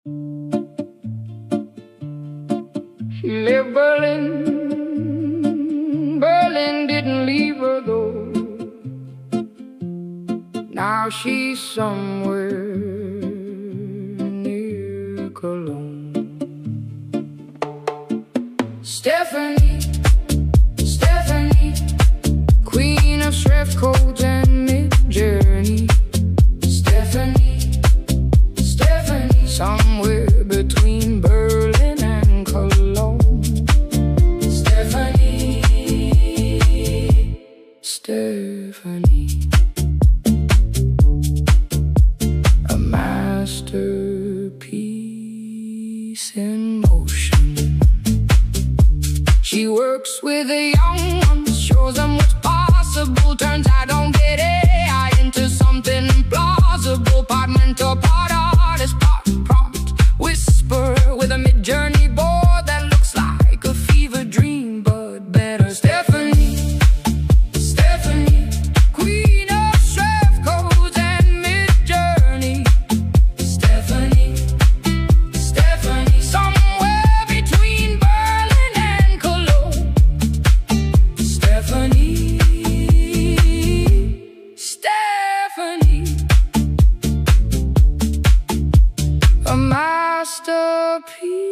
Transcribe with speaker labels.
Speaker 1: She left Berlin, Berlin didn't leave her though. Now she's somewhere near Cologne. Stephanie, Stephanie, queen of Schreftcoats and Mid-Journey. Stephanie, Stephanie, somewhere between Berlin and Cologne. Stephanie, Stephanie, a masterpiece in motion. She works with the young ones, shows them what's possible. Turns out don't get AI into something plausible. Part mentor, part artist, part prompt whisperer, with a mid-journey board that looks like a fever dream, but better. Stephanie, Stephanie, queen of Schreftcoats and Mid-Journey. Stephanie, Stephanie, somewhere between Berlin and Cologne. Stephanie, Stephanie, a masterpiece.